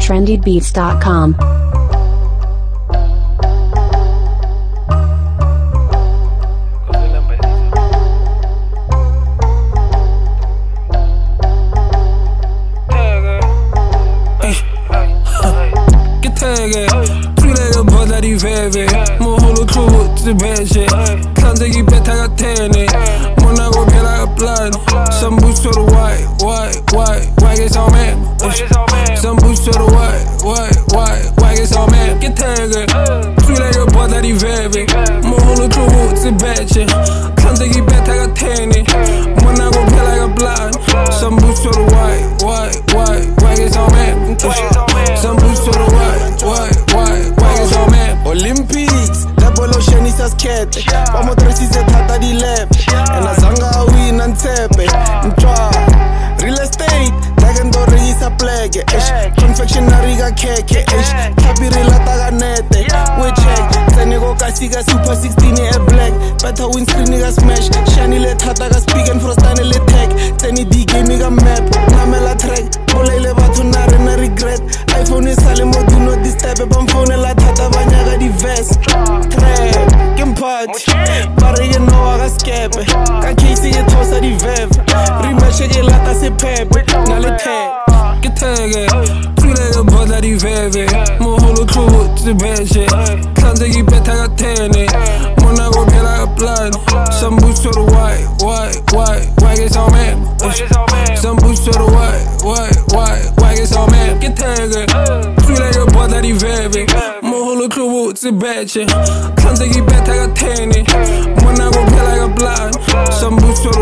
trendybeats.com. Kanzeki beta gatene Mona go pela a plan Some boots to the white get some man Some boots to the white get some man Get tagger Twile yo bota di veve Moholo klubu tsi beche Kanzeki beta gatene Mona go pela a plan Some boots to the white get some man Some boots to the white get some man Olympics Revolution is a skate Pamotresi se tata di lep Ena zanga win and tepe Mtwa Real estate Dagendore is a plague Confectionery ga keke Kabiri lata ga nete We check Tsene go kasika Super 16 e black Better windscreen ga smash Shani le tata ga speak and frostane le tech Tsene di game ga map Namela track Bolaile batho nare na regret iPhone is sale mo do not disturb Bamphone la tata banyaga di vest Trap Gimpot Pare ye no aga skepe Ka case ye tosa di vev Rematch ye lata se pep Na le tag Get tagge Twile yo bota di veve Moholo klubu tsi beche Kanzeki beta gatene Mona go pela a plan Some boots to the white get some man Some boots to the white get some man Get tagge Twile yo bota di veve Moholo klubu tsi beche Kanzeki beta gatene Mona go pela a plan Some boots to the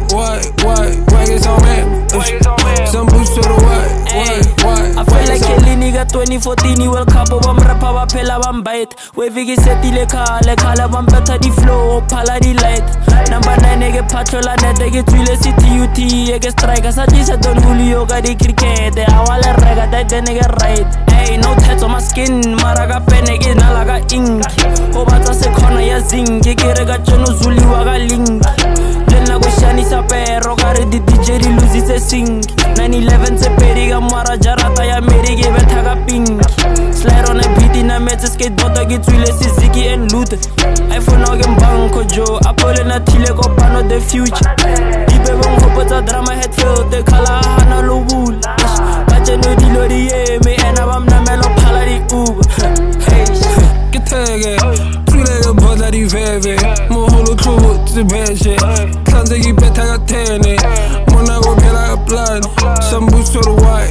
white get some man Some boots to the white I feel like Kelly nigga 2014 World Cup Bam rapper ba phela bam bite Wave ke setile khala bam better di flow phala di light Number 9 ke patrola net ke tswile CTUT ke striker sa tisa Don Julio ga di cricket awale rega that nigga right hey no tats on my skin mara ka pene ke nala ka ink o batsa se khona ya zinc ke rega tsono zuli wa ga link lena go shanisa pero ga re di DJ di lose se sing 911 se pedi ga mara jarata ya meri ke betha ka pink slide on a beat na metse skateboard ke tswile Suzuki and loot iPhone o ke mbanko jo apole na thile kopano the future ibe bong hopotsa drama headfield te khala hana lobul batjeno di lori ye me ena bamna melo phala di hey Get tagge Twile yo bota di veve Moholo klubu tsi beche Kanzeki beta gatene Mona go pela a plan Some boots to the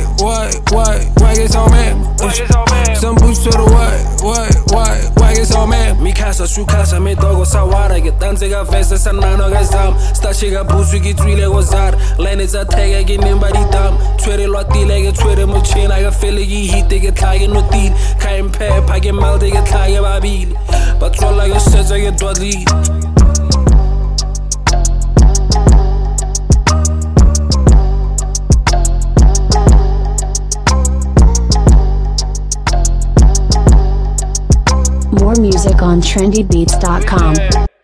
white get some man Some boots to the white get some man Mikasa shukasa me dogo sawara Ke tanze ga vese sa nano ga zam Stashi ga busu ki twile go zar Line za tega ke nimba di dam Twere lwatile ke twere mo chena Ga fele ki hite ke tlage no tin Ka impepa ke malde ke tlage babili Patrola ke setse ke dwadli More music on trendybeats.com.